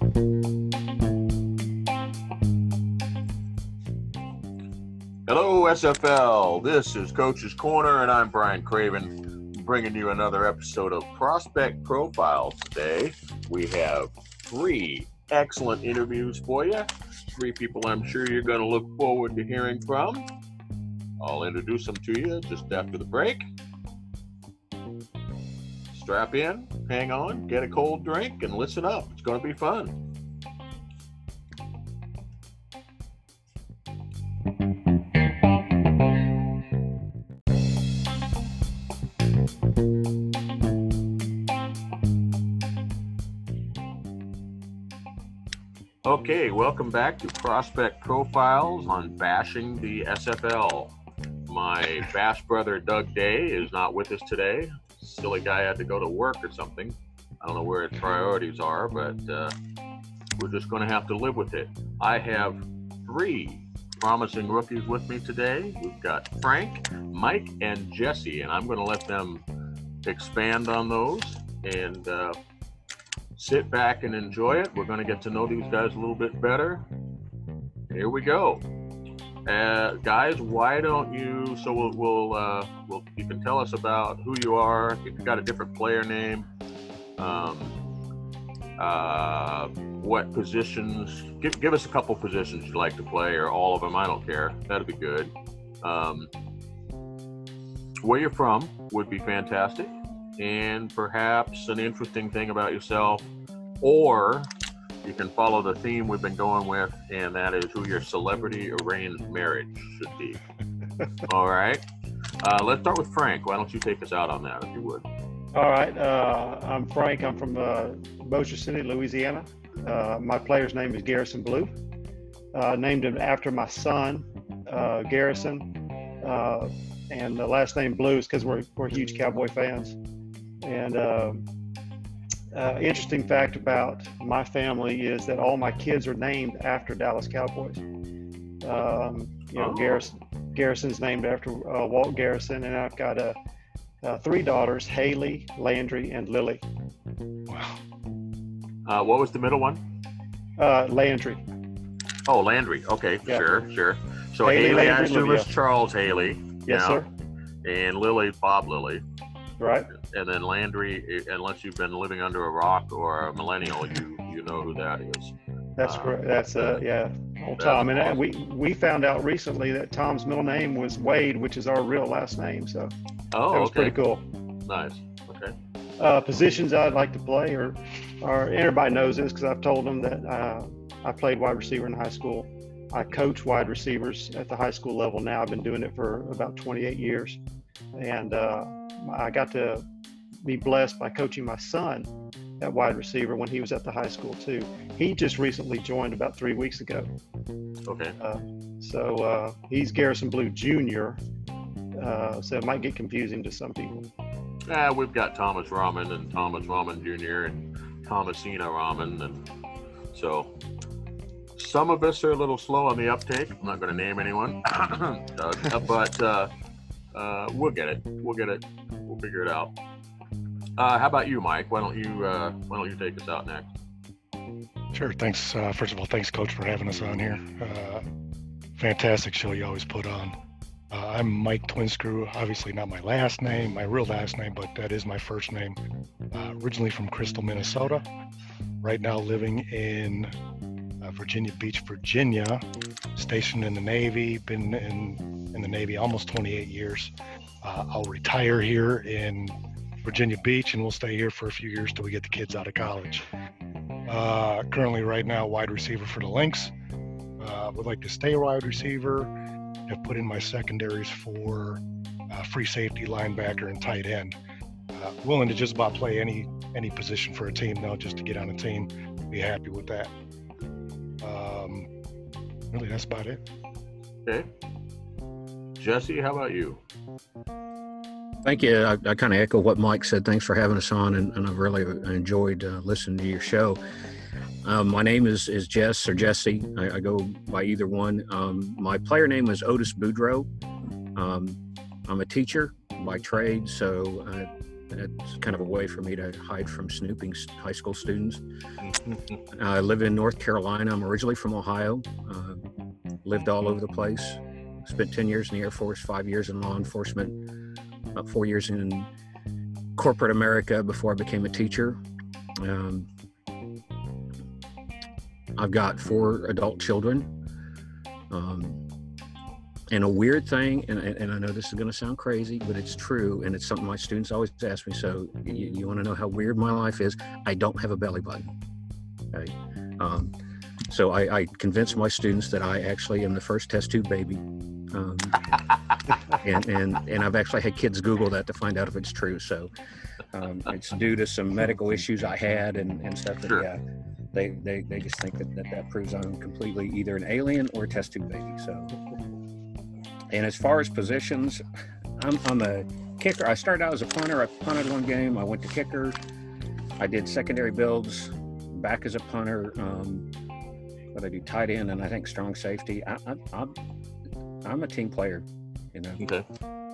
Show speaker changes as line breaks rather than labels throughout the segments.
Hello, SFL. This is Coach's Corner, and I'm Brian Craven, bringing you another episode of Prospect Profiles. Today, we have 3 excellent interviews for you. 3 people I'm sure you're going to look forward to hearing from. I'll introduce them to you just after the break. Strap in, hang on, get a cold drink, and listen up. It's going to be fun. Okay, welcome back to Prospect Profiles on Bashing the SFL. My bash brother Doug Day is not with us today. Silly guy had to go to work or something. I don't know where his priorities are, but we're just going to have to live with it. I have 3 promising rookies with me today. We've got Frank, Mike, and Jesse, and I'm going to let them expand on those and sit back and enjoy it. We're going to get to know these guys a little bit better. Here we go. Guys, why don't you, so we'll you can tell us about who you are, if you've got a different player name, what positions, give us a couple positions you'd like to play, or all of them, I don't care, that'd be good. Where you're from would be fantastic, and perhaps an interesting thing about yourself, or you can follow the theme we've been going with, and that is who your celebrity arranged marriage should be. All right. Let's start with Frank. Why don't you take us out on that, if you would?
All right. I'm Frank. I'm from Bossier City, Louisiana. My player's name is Garrison Blue. Named him after my son, Garrison. And the last name Blue is because we're huge Cowboy fans. And interesting fact about my family is that all my kids are named after Dallas Cowboys. Garrison's named after Walt Garrison, and I've got 3 daughters: Haley, Landry, and Lily.
Wow. What was the middle one?
Landry.
Oh, Landry. Okay, yeah. Sure. So
Haley,
I assume it's Charles Haley.
Yes, sir.
And Lily, Bob Lilly.
Right.
And then Landry, unless you've been living under a rock or a millennial, you know who that is.
That's correct. That's old Tom. And awesome. We found out recently that Tom's middle name was Wade, which is our real last name. So that was pretty cool.
Nice. Okay.
Positions I'd like to play, or everybody knows this because I've told them that I played wide receiver in high school. I coach wide receivers at the high school level now. I've been doing it for about 28 years. And I got to be blessed by coaching my son at wide receiver when he was at the high school too. He just recently joined about 3 weeks ago.
Okay.
So he's Garrison Blue Jr., so it might get confusing to some people.
We've got Thomas Rahman and Thomas Rahman Jr. and Thomasina Rahman, and so some of us are a little slow on the uptake. I'm not going to name anyone, but we'll get it. We'll figure it out. How about you, Mike? Why don't you take us out next?
Sure. Thanks. First of all, thanks, Coach, for having us on here. Fantastic show you always put on. I'm Mike Twinscrew. Obviously not my last name, my real last name, but that is my first name. Originally from Crystal, Minnesota. Right now living in Virginia Beach, Virginia. Stationed in the Navy. Been in the Navy almost 28 years. I'll retire here in Virginia Beach, and we'll stay here for a few years till we get the kids out of college. Currently, right now, wide receiver for the Lynx. Would like to stay a wide receiver. Have put in my secondaries for free safety, linebacker, and tight end. Willing to just about play any position for a team now, just to get on a team. Be happy with that. Really, that's about it.
Okay. Jesse, how about you?
Thank you. I kind of echo what Mike said. Thanks for having us on, and I've really enjoyed listening to your show. My name is Jess or Jesse. I go by either one. My player name is Otis Boudreaux. I'm a teacher by trade, so it's kind of a way for me to hide from snooping high school students. I live in North Carolina. I'm originally from Ohio. Lived all over the place. Spent 10 years in the Air Force, 5 years in law enforcement, about 4 years in corporate America before I became a teacher. I've got 4 adult children. And a weird thing, and I know this is going to sound crazy, but it's true, and it's something my students always ask me. So you want to know how weird my life is? I don't have a belly button. Okay? So I convince my students that I actually am the first test tube baby. And I've actually had kids Google that to find out if it's true. So it's due to some medical issues I had and stuff. But
Sure.
yeah, they just think that proves I'm completely either an alien or a test tube baby. So, and as far as positions, I'm a kicker. I started out as a punter. I punted one game. I went to kicker. I did secondary builds, back as a punter. But I do tight end and I think strong safety. I'm a team player, you know.
Okay.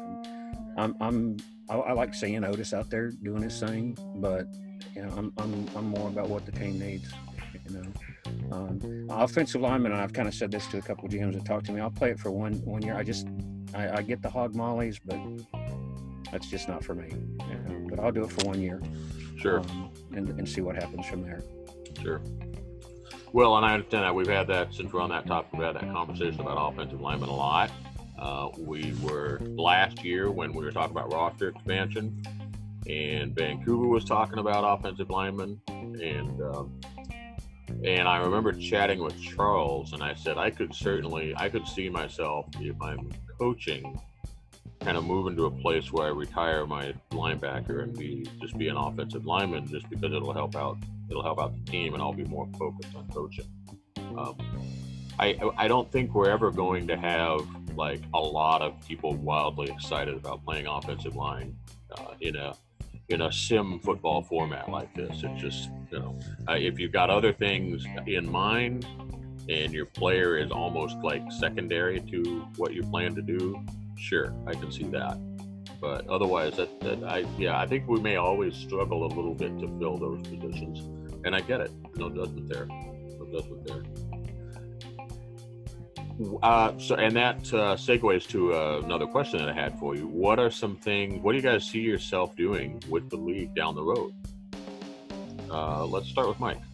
I like seeing Otis out there doing his thing, but you know, I'm more about what the team needs, you know. Offensive lineman, and I've kind of said this to a couple of GMs that talk to me. I'll play it for one year. I get the hog mollies, but that's just not for me. You know? But I'll do it for 1 year.
Sure.
And see what happens from there.
Sure. Well, and I understand that we've had that, since we're on that topic, we've had that conversation about offensive linemen a lot. We were last year when we were talking about roster expansion, and Vancouver was talking about offensive linemen, and I remember chatting with Charles, and I said I could see myself, if I'm coaching, kind of moving to a place where I retire my linebacker and be an offensive lineman, just because it'll help out the team, and I'll be more focused on coaching. I don't think we're ever going to have like a lot of people wildly excited about playing offensive line in a sim football format like this. It's just, you know, if you've got other things in mind and your player is almost like secondary to what you plan to do, sure, I can see that. But otherwise, I think we may always struggle a little bit to fill those positions, and I get it. No judgment there. So, and that segues to another question that I had for you. What do you guys see yourself doing with the league down the road? Let's start with Mike.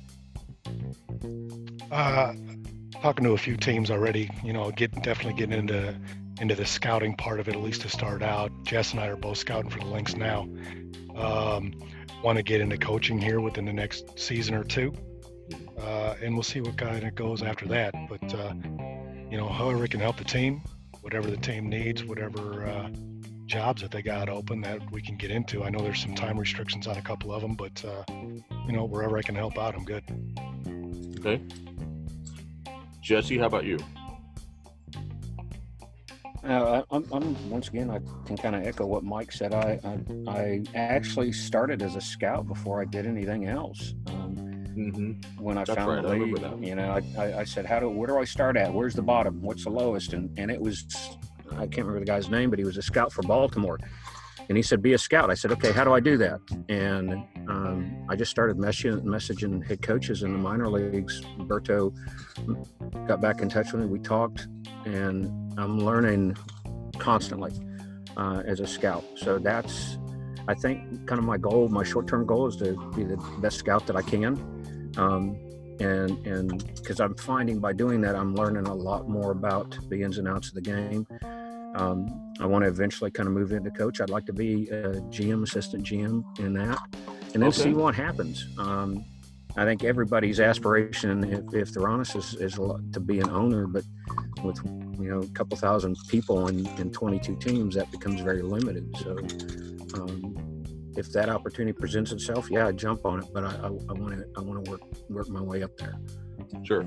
Talking to a few teams already, you know, definitely getting into the scouting part of it, at least to start out. Jess and I are both scouting for the Lynx now. Want to get into coaching here within the next season or two, and we'll see what kind of goes after that. But you know, however it can help the team, whatever the team needs, whatever jobs that they got open that we can get into. I know there's some time restrictions on a couple of them, but you know, wherever I can help out, I'm good.
Okay. Jesse, how about you?
I'm once again, I can kind of echo what Mike said. I actually started as a scout before I did anything else. When I found the league, you know, I said, where do I start at? Where's the bottom? What's the lowest? And it was, I can't remember the guy's name, but he was a scout for Baltimore. And he said, be a scout. I said, okay, how do I do that? And I just started messaging head coaches in the minor leagues. Berto got back in touch with me. We talked, and I'm learning constantly as a scout. So that's, I think, kind of my goal. My short-term goal is to be the best scout that I can. And because I'm finding by doing that, I'm learning a lot more about the ins and outs of the game. I want to eventually kind of move into coach. I'd like to be a GM, assistant GM in that, and then see what happens. I think everybody's aspiration, if they're honest, is to be an owner, but with, you know, a couple thousand people in 22 teams, that becomes very limited. So if that opportunity presents itself, yeah, I'd jump on it, but I want to work my way up there.
Sure.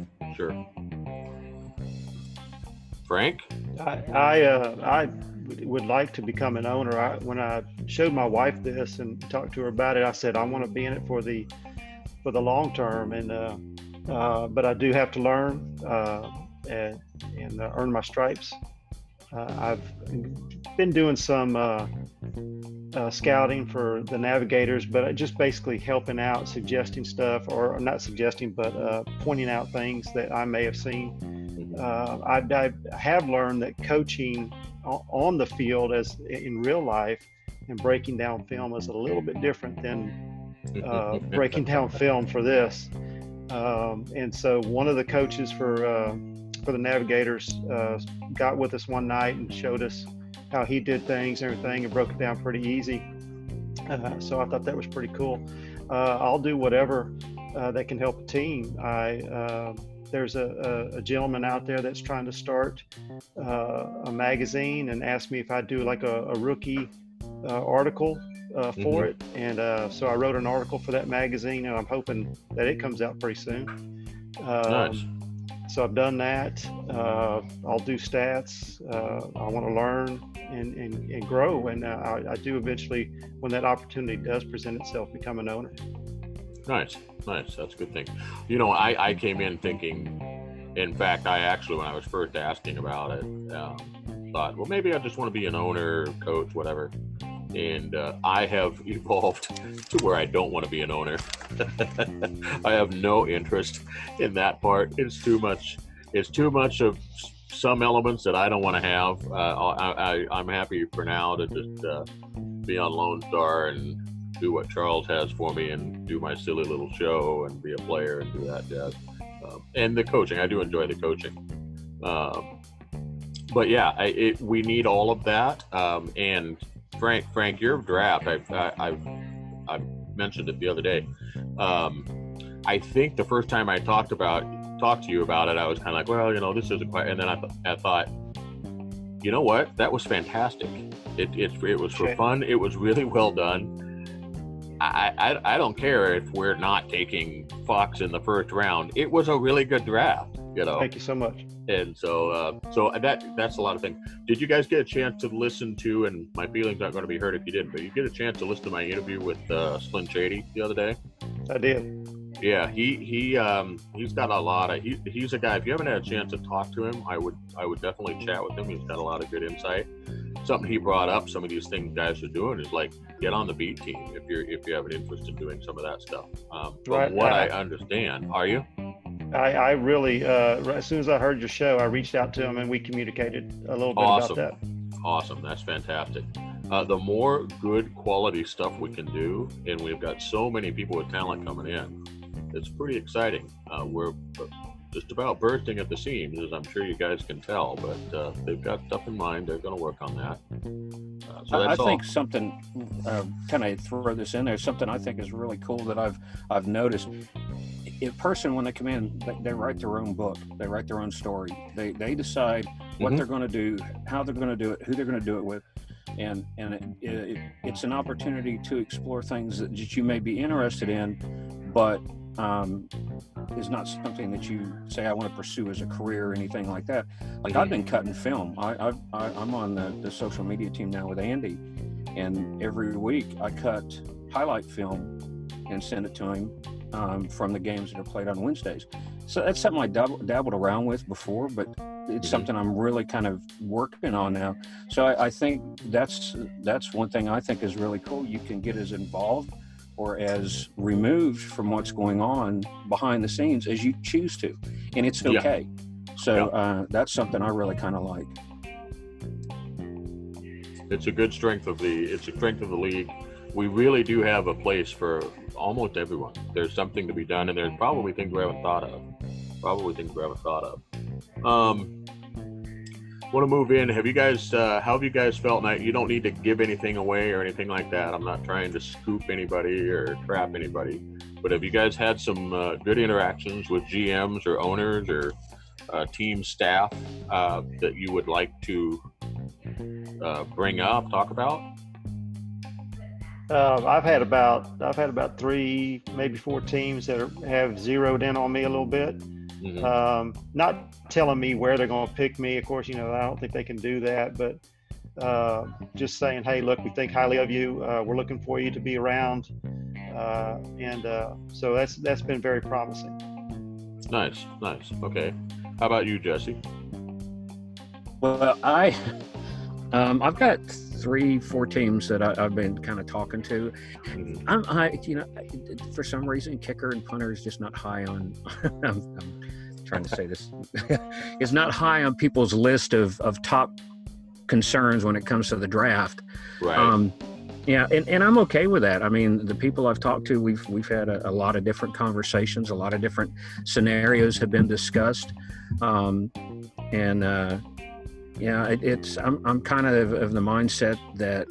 Frank?
I would like to become an owner. When I showed my wife this and talked to her about it, I said I want to be in it for the long term, and but I do have to learn and earn my stripes. I've been doing some scouting for the Navigators, but just basically helping out, suggesting stuff, or not suggesting, but pointing out things that I may have seen. I have learned that coaching on the field, as in real life, and breaking down film is a little bit different than breaking down film for this. And so one of the coaches for the Navigators got with us one night and showed us how he did things and everything, and broke it down pretty easy. So I thought that was pretty cool. I'll do whatever that can help a team. There's a gentleman out there that's trying to start a magazine and asked me if I'd do like a rookie article for it. And so I wrote an article for that magazine, and I'm hoping that it comes out pretty soon.
Nice.
So I've done that. I'll do stats. I want to learn and grow. And I do eventually, when that opportunity does present itself, become an owner.
Nice. That's a good thing. You know, I came in thinking, in fact, I actually, when I was first asking about it, thought, well, maybe I just want to be an owner, coach, whatever. And I have evolved to where I don't want to be an owner. I have no interest in that part. It's too much of some elements that I don't want to have. I'm happy for now to just be on Lone Star and do what Charles has for me and do my silly little show and be a player and do that jazz. And the coaching, I do enjoy the coaching. But yeah, we need all of that. And Frank, your draft, I mentioned it the other day. I think the first time I talked to you about it, I was kind of like, well, you know, this isn't quite. And then I thought, you know what? That was fantastic. It was for fun. It was really well done. I don't care if we're not taking Fox in the first round. It was a really good draft, you know.
Thank you so much.
And so that's a lot of things. Did you guys get a chance to listen to, and my feelings aren't going to be hurt if you didn't, but you get a chance to listen to my interview with Slim Shady the other day?
I did.
Yeah, he's got a lot of, he's a guy, if you haven't had a chance to talk to him, I would definitely chat with him. He's got a lot of good insight. Something he brought up, some of these things guys are doing is like, get on the beat team if you have an interest in doing some of that stuff. From what I understand, are you?
I really, as soon as I heard your show, I reached out to him and we communicated a little bit about that.
Awesome. That's fantastic. The more good quality stuff we can do, and we've got so many people with talent coming in, it's pretty exciting. We're just about bursting at the seams, as I'm sure you guys can tell, but they've got stuff in mind. They're going to work on that. So that's
I think something, kind of throw this in there, something I think is really cool that I've noticed. A person, when they come in, they write their own book. They write their own story. They decide what they're going to do, how they're going to do it, who they're going to do it with. And it's an opportunity to explore things that you may be interested in, but is not something that you say I want to pursue as a career or anything like that. Like I've been cutting film. I'm on the social media team now with Andy, and every week I cut highlight film and send it to him from the games that are played on Wednesdays. So that's something I dabbled around with before, but it's something I'm really kind of working on now. So I think that's one thing I think is really cool. You can get as involved or as removed from what's going on behind the scenes as you choose to, and it's okay. So that's something I really kind of like.
It's a good strength of the league. We really do have a place for almost everyone. There's something to be done, and there's probably things we haven't thought of. Want to move in. Have you guys? How have you guys felt? Now, you don't need to give anything away or anything like that. I'm not trying to scoop anybody or trap anybody. But have you guys had some good interactions with GMs or owners or team staff that you would like to bring up, talk about?
I've had about 3, maybe 4 teams that have zeroed in on me a little bit. Not telling me where they're going to pick me. Of course, I don't think they can do that, but just saying, hey, look, we think highly of you. We're looking for you to be around. So that's been very promising.
Nice. Okay. How about you, Jesse?
Well, I've got 3-4 teams that I've been kind of talking to.
Mhm.
For some reason, kicker and punter is just not high on. I'm trying to say this is not high on people's list of top concerns when it comes to the draft.
Right.
Yeah, and I'm okay with that. I mean, the people I've talked to, we've had a lot of different conversations, a lot of different scenarios have been discussed, I'm kind of the mindset that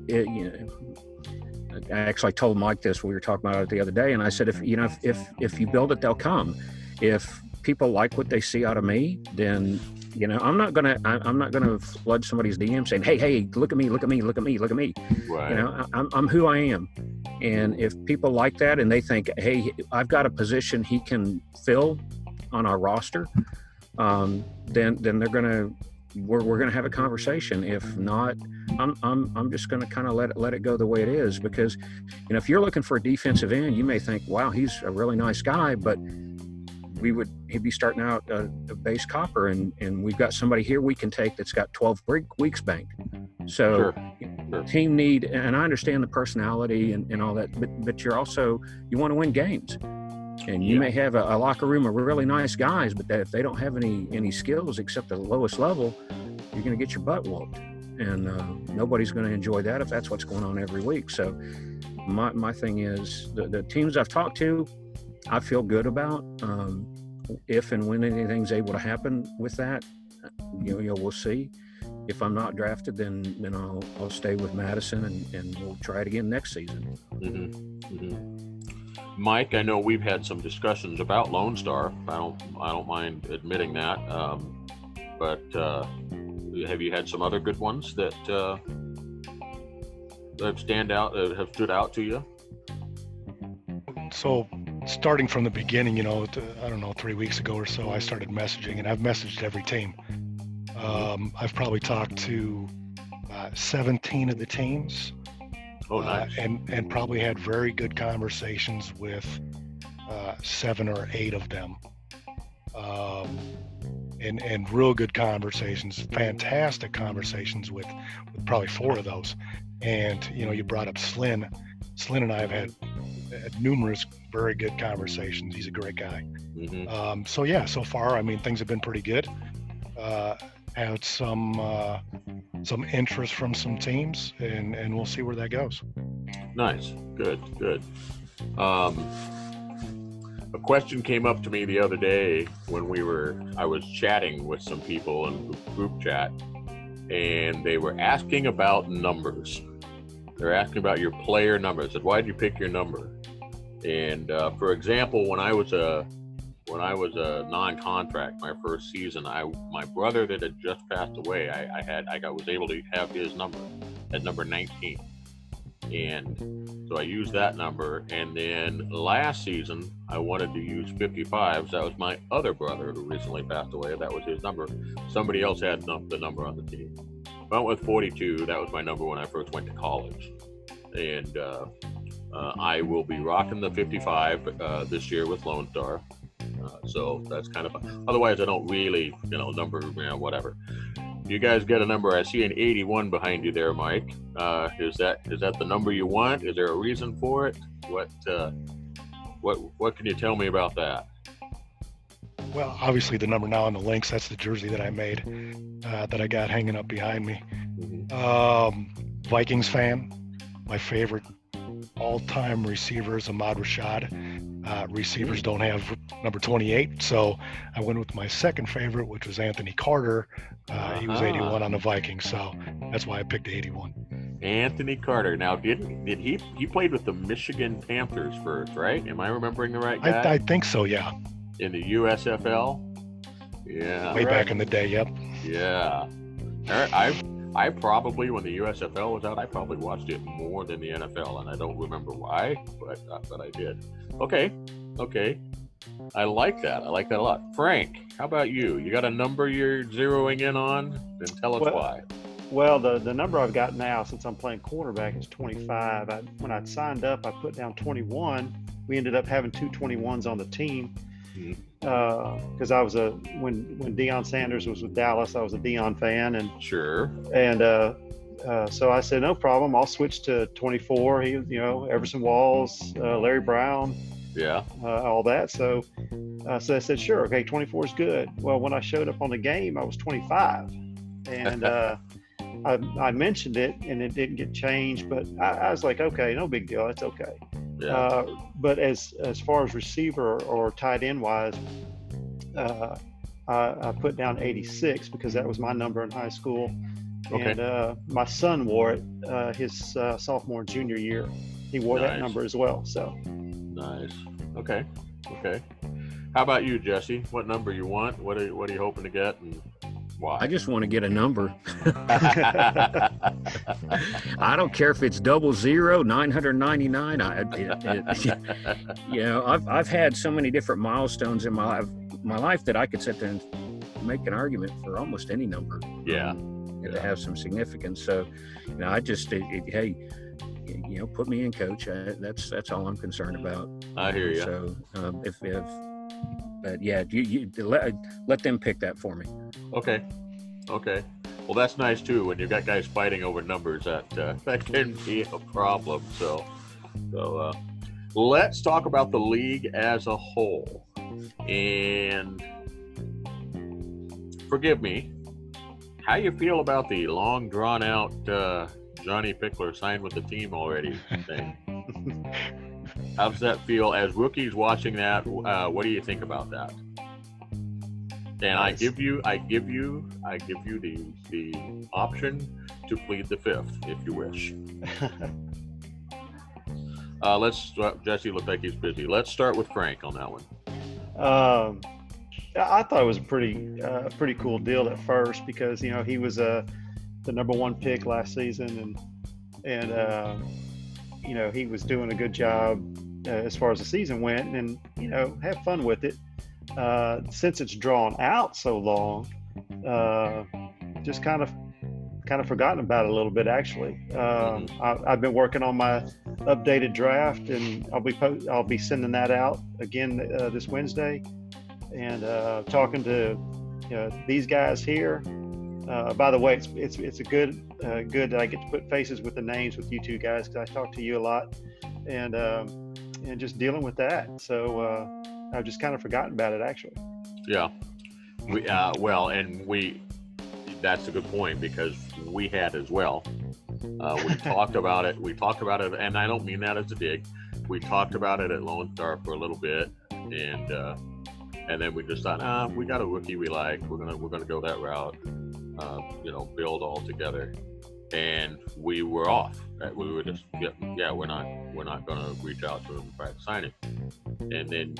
I actually told Mike this. We were talking about it the other day, and I said, if you build it, they'll come. If people like what they see out of me, then I'm not gonna flood somebody's DM saying, hey, look at me.
Right.
I'm who I am, and if people like that and they think, hey, I've got a position he can fill on our roster, then we're gonna have a conversation. If not, I'm just gonna kind of let it go the way it is, because if you're looking for a defensive end, you may think, wow, he's a really nice guy, but he'd be starting out a base copper, and we've got somebody here we can take that's got 12 weeks banked. So
Sure.
team need, and I understand the personality and all that, but you want to win games, and you may have a locker room of really nice guys, but if they don't have any skills except the lowest level, you're going to get your butt whooped, and nobody's going to enjoy that if that's what's going on every week. So my thing is, the teams I've talked to, I feel good about. If and when anything's able to happen with that, we'll see. If I'm not drafted, then I'll stay with Madison, and we'll try it again next season.
Mm-hmm. Mm-hmm. Mike, I know we've had some discussions about Lone Star. I don't mind admitting that. But have you had some other good ones that have stood out to you?
So starting from the beginning, I don't know, 3 weeks ago or so, I started messaging, and I've messaged every team. I've probably talked to 17 of the teams.
Oh, nice.
And probably had very good conversations with 7 or 8 of them. And real good conversations, fantastic conversations with probably 4 of those. And, you brought up Slyn. Slyn and I have had numerous very good conversations. He's a great guy.
Mm-hmm.
So far, I mean, things have been pretty good. Had some interest from some teams, and we'll see where that goes.
Nice. Good. A question came up to me the other day when I was chatting with some people in group chat, and they were asking about numbers. They're asking about your player numbers. I said, why'd you pick your number? And for example, when I was a non-contract my first season, my brother that had just passed away, I was able to have his number at number 19, and so I used that number. And then last season I wanted to use 55. So that was my other brother who recently passed away. That was his number. Somebody else had the number on the team. I went with 42. That was my number when I first went to college, and I will be rocking the 55 this year with Lone Star. So that's kind of otherwise I don't really number whatever. You guys get a number. I see an 81 behind you there, Mike. Is that the number you want? Is there a reason for it? What can you tell me about that?
Well, obviously the number now on the Lynx, that's the jersey that I made, that I got hanging up behind me.
Mm-hmm.
Vikings fan. My favorite all-time receiver is Ahmad Rashad. Receivers don't have number 28, so I went with my second favorite, which was Anthony Carter. He was 81 on the Vikings, so that's why I picked 81.
Anthony Carter. Now, did he played with the Michigan Panthers first, right? Am I remembering the right guy?
I think so, yeah.
In the USFL? Yeah.
Way back in the day, yep.
Yeah. I probably, when the USFL was out, I probably watched it more than the NFL, and I don't remember why, but I did. Okay. I like that. I like that a lot. Frank, how about you? You got a number you're zeroing in on? Then tell us why.
Well, the number I've got now, since I'm playing quarterback, is 25. When I signed up, I put down 21. We ended up having 2 21s on the team. Because I was when Deion Sanders was with Dallas, I was a Deion fan, and
sure,
and So I said, no problem. I'll switch to 24. He, Everson Walls, Larry Brown,
Yeah.
all that. So I said, sure. Okay. 24 is good. Well, when I showed up on the game, I was 25, and I mentioned it and it didn't get changed, but I was like, okay, no big deal. That's okay.
Yeah.
But as far as receiver or tight end wise, I put down 86 because that was my number in high school.
Okay.
And my son wore it his sophomore and junior year. He wore that number as well. So
nice. Okay. How about you, Jesse? What number you want? What are you hoping to get, and why?
I just want to get a number. I don't care if it's 00, 999. I've had so many different milestones in my life that I could sit there and make an argument for almost any number.
Yeah.
To have some significance. So, I just, hey, put me in, coach. That's all I'm concerned about.
I hear you.
So, you let them pick that for me.
Okay. Well, that's nice too. When you've got guys fighting over numbers, that can be a problem. So let's talk about the league as a whole. And forgive me, how you feel about the long drawn out Johnny Pickler signed with the team already thing? How does that feel as rookies watching that? What do you think about that? And I give you the option to plead the fifth if you wish. Jesse looked like he's busy. Let's start with Frank on that one.
I thought it was a pretty cool deal at first because he was the number one pick last season, and he was doing a good job as far as the season went, and have fun with it. Since it's drawn out so long, just kind of forgotten about it a little bit actually. I've been working on my updated draft, and I'll be sending that out again this Wednesday, and talking to these guys here. By the way, it's a good that I get to put faces with the names with you two guys, because I talk to you a lot, and just dealing with that. So I've just kind of forgotten about it actually.
Yeah, that's a good point, because we had as well. We talked about it, and I don't mean that as a dig. We talked about it at Lone Star for a little bit, and then we just thought, we got a rookie we like. We're gonna go that route. Build all together, and we were off. We were just we're not gonna reach out to him and try to sign him. And then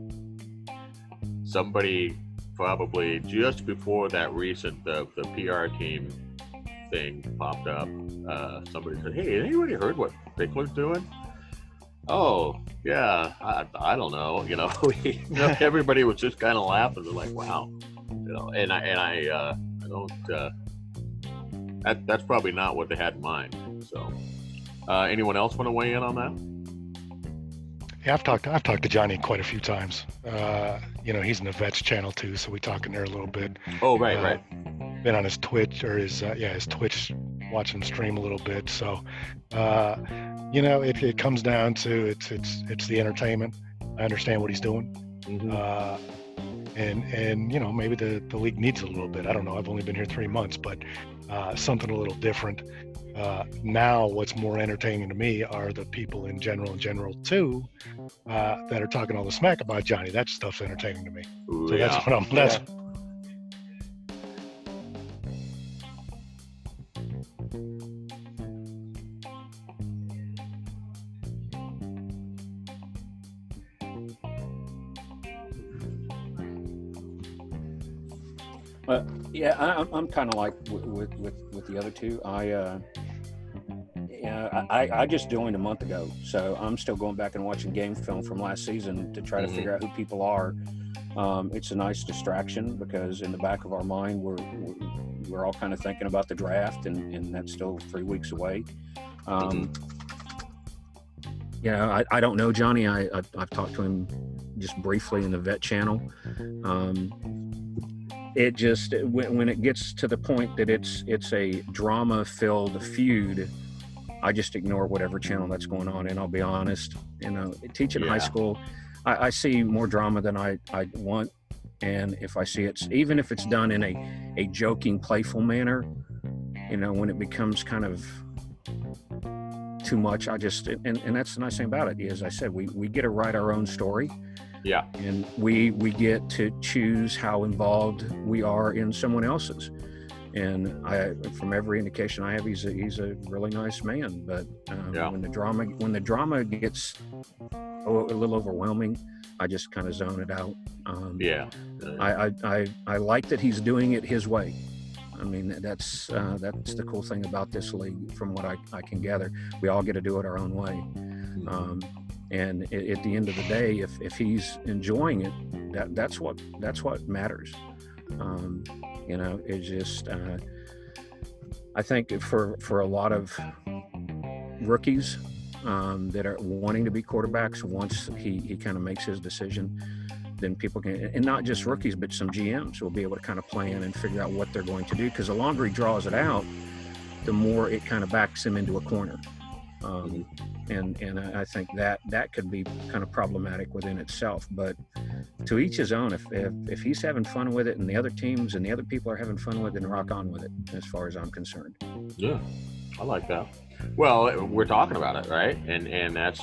somebody, probably just before that recent the PR team thing popped up, somebody said, "Hey, anybody heard what Pickler's doing?" Oh yeah, I don't know. Everybody was just kind of laughing. They're like, "Wow," and I don't. That's probably not what they had in mind. So, anyone else want to weigh in on that?
Yeah, I've talked to Johnny quite a few times. He's in the Vets channel too, so we talk in there a little bit.
Oh, right.
Been on his Twitch or his Twitch, watching him stream a little bit. So, it comes down to it's the entertainment. I understand what he's doing. Mm-hmm. And maybe the league needs it a little bit. I don't know. I've only been here 3 months, but something a little different. Now, what's more entertaining to me are the people in general too, that are talking all the smack about Johnny. That stuff's entertaining to me.
Ooh,
so
yeah.
that's what I'm. That's.
I'm kind of like with the other two. I just joined a month ago, so I'm still going back and watching game film from last season to try to figure out who people are. It's a nice distraction because in the back of our mind we're all kind of thinking about the draft, and that's still 3 weeks away. I don't know Johnny. I've talked to him just briefly in the Vet channel. it just, when it gets to the point that it's a drama-filled feud, I just ignore whatever channel that's going on. And I'll be honest, teaching high school, I see more drama than I want. And if I see it, even if it's done in a joking, playful manner, when it becomes kind of too much, I just, and that's the nice thing about it, is I said, we get to write our own story.
Yeah.
And we get to choose how involved we are in someone else's. And from every indication I have, he's a really nice man. But when the drama gets a little overwhelming, I just kind of zone it out. I like that he's doing it his way. I mean, that's the cool thing about this league, from what I can gather. We all get to do it our own way. And at the end of the day, if he's enjoying it, that's what matters. It's just, I think for a lot of rookies that are wanting to be quarterbacks, once he kind of makes his decision, then people can, and not just rookies, but some GMs will be able to kind of plan and figure out what they're going to do. Because the longer he draws it out, the more it kind of backs him into a corner. And I think that could be kind of problematic within itself. But to each his own. If he's having fun with it, and the other teams and the other people are having fun with it, then rock on with it, as far as I'm concerned.
Yeah, I like that. Well, we're talking about it, right? And that's,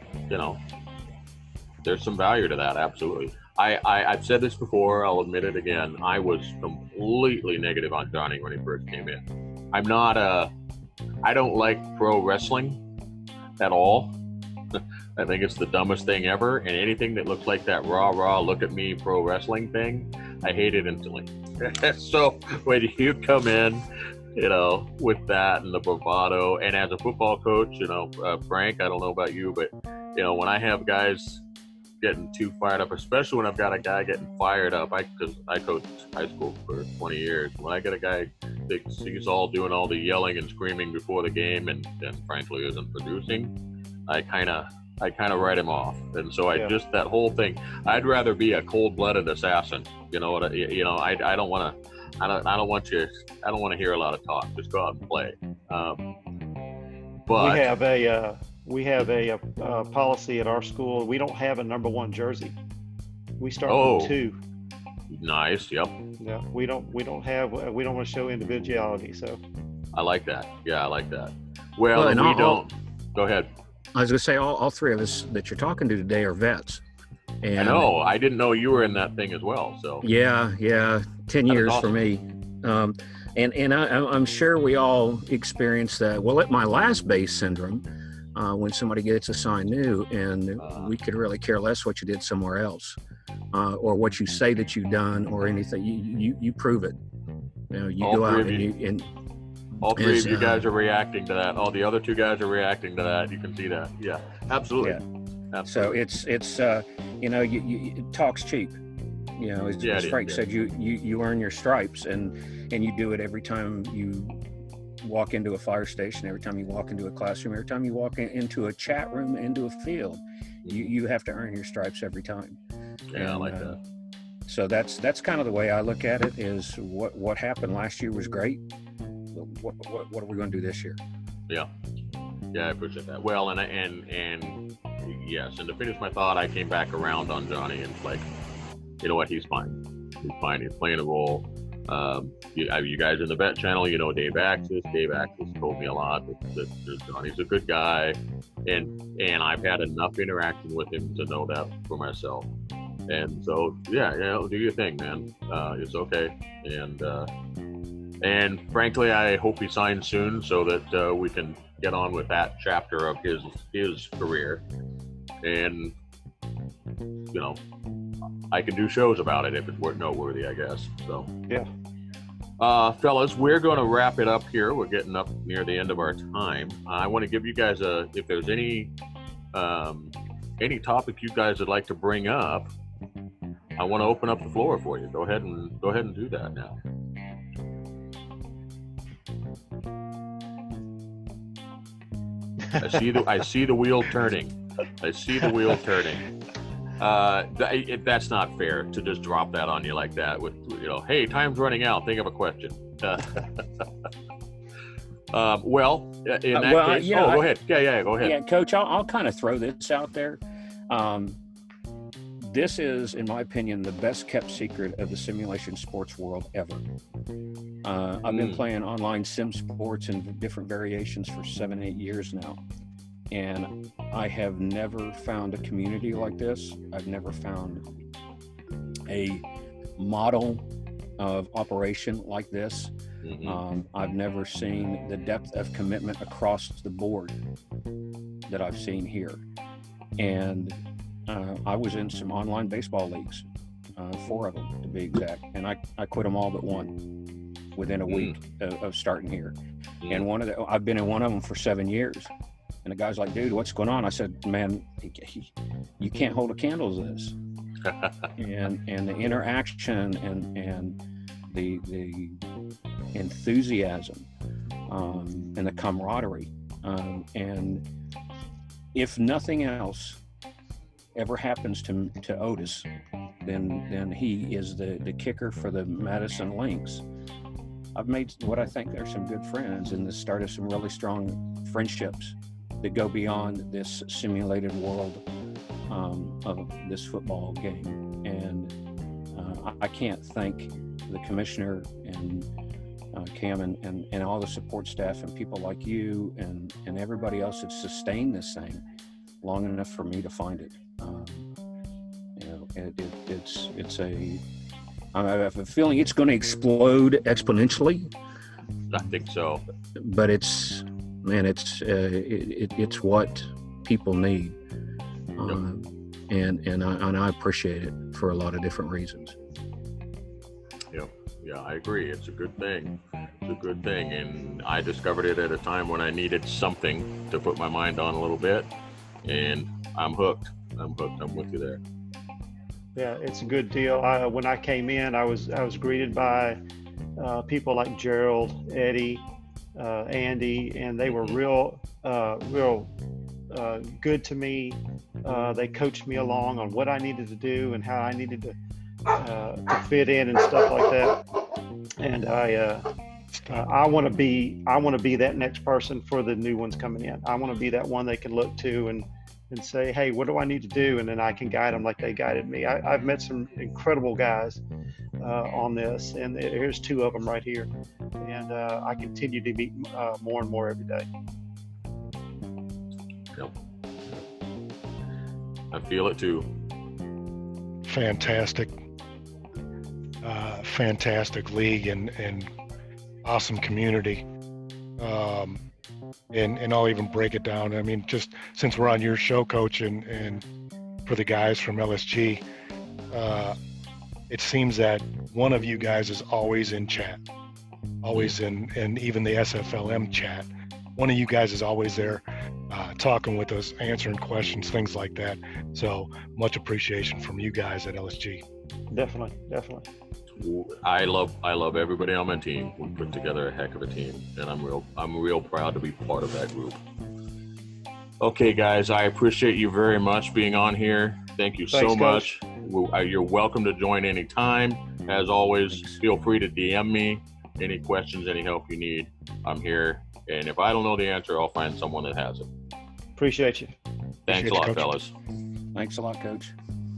there's some value to that. Absolutely. I've said this before, I'll admit it again. I was completely negative on Johnny when he first came in. I don't like pro wrestling at all. I think it's the dumbest thing ever. And anything that looks like that rah, look at me pro wrestling thing, I hate it instantly. So when you come in, with that and the bravado, and as a football coach, Frank, I don't know about you, but, when I have guys getting too fired up, especially when I've got a guy getting fired up, because I coached high school for 20 years. When I get a guy that sees all doing all the yelling and screaming before the game and frankly isn't producing, I kind of write him off. And so just that whole thing, I'd rather be a cold-blooded assassin. I don't want to hear a lot of talk. Just go out and play. But
we have a policy at our school. We don't have a number 1 jersey. We start with 2.
Nice. Yep.
Yeah. We don't want to show individuality. So
I like that. Yeah, I like that. Well, and we don't. Go ahead.
I was going to say, all three of us that you're talking to today are vets. And
I know. I didn't know you were in that thing as well. So
yeah, 10 years awesome. For me. And I'm sure we all experienced that. Well, at my last base syndrome, when somebody gets assigned new, and we could really care less what you did somewhere else, or what you say that you've done, or anything. You prove it. You go out and
all three of you guys are reacting to that. All the other 2 guys are reacting to that. You can see that. Yeah, absolutely.
Yeah. Absolutely. So it's talk's cheap. As Frank said, you earn your stripes, and you do it every time you walk into a fire station, every time you walk into a classroom, every time you walk into a chat room, into a field. You have to earn your stripes every time.
Yeah, and I like that.
So that's kind of the way I look at it. Is what happened last year was great. What are we going to do this year? Yeah,
I appreciate that. Well, and yes, and to finish my thought, I came back around on Johnny, and it's like, you know what? He's fine. He's playing a role. You guys in the vet channel, Dave Axis. Dave Axis told me a lot that Johnny's a good guy, and I've had enough interaction with him to know that for myself. And so, do your thing, man. It's okay. And frankly, I hope he signs soon so that we can get on with that chapter of his career. And I can do shows about it if it's noteworthy, I guess. So
yeah.
Fellas, we're going to wrap it up here. We're getting up near the end of our time. I want to give you guys if there's any topic you guys would like to bring up, I want to open up the floor for you. Go ahead and do that now. I see the wheel turning. That's not fair to just drop that on you like that with, hey, time's running out. Think of a question. Well, in that case, go ahead. Yeah, go ahead.
Yeah, Coach, I'll kind of throw this out there. This is, in my opinion, the best kept secret of the simulation sports world ever. I've been playing online sim sports in different variations for 7-8 years now. And I have never found a community like this. I've never found a model of operation like this. I've never seen the depth of commitment across the board that I've seen here. And I was in some online baseball leagues, 4 of them to be exact, and I quit them all but one within a week of starting here. And I've been in one of them for 7 years. And the guy's like, dude, what's going on? I said, man, you can't hold a candle to this. and the interaction and the enthusiasm and the camaraderie. And if nothing else ever happens to Otis, then he is the kicker for the Madison Lynx. I've made what I think are some good friends, and this started some really strong friendships that go beyond this simulated world of this football game. And I can't thank the commissioner and Cam and all the support staff and people like you and everybody else that sustained this thing long enough for me to find it. I have a feeling it's going to explode exponentially.
I think so.
But it's what people need, and I appreciate it for a lot of different reasons.
Yeah, I agree. It's a good thing. It's a good thing, and I discovered it at a time when I needed something to put my mind on a little bit, and I'm hooked. I'm with you there.
Yeah, it's a good deal. When I came in, I was greeted by people like Gerald, Eddie, Andy, and they were real good to me. They coached me along on what I needed to do and how I needed to fit in and stuff like that. And I want to be that next person for the new ones coming in. I want to be that one they can look to and say, hey, what do I need to do? And then I can guide them like they guided me. I've met some incredible guys on this, and here's 2 of them right here. And I continue to meet more and more every day.
Yep. I feel it too.
Fantastic league and awesome community. And I'll even break it down. I mean, just since we're on your show, Coach, and for the guys from LSG, it seems that one of you guys is always in chat, always in even the SFLM chat. One of you guys is always there talking with us, answering questions, things like that. So much appreciation from you guys at LSG.
Definitely.
I love everybody on my team. We put together a heck of a team, and I'm real proud to be part of that group. Okay, guys, I appreciate you very much being on here. Thank you so much. You're welcome to join anytime. As always, feel free to DM me. Any questions, any help you need, I'm here. And if I don't know the answer, I'll find someone that has it.
Appreciate you.
Thanks a lot, fellas.
Thanks a lot, Coach.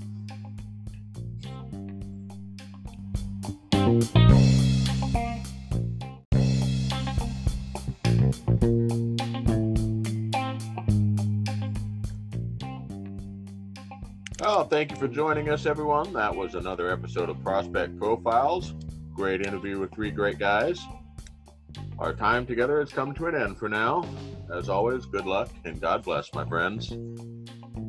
Oh, thank you for joining us, everyone. That was another episode of Prospect Profiles. Great interview with 3 great guys. Our time together has come to an end for now. As always, good luck and God bless, my friends.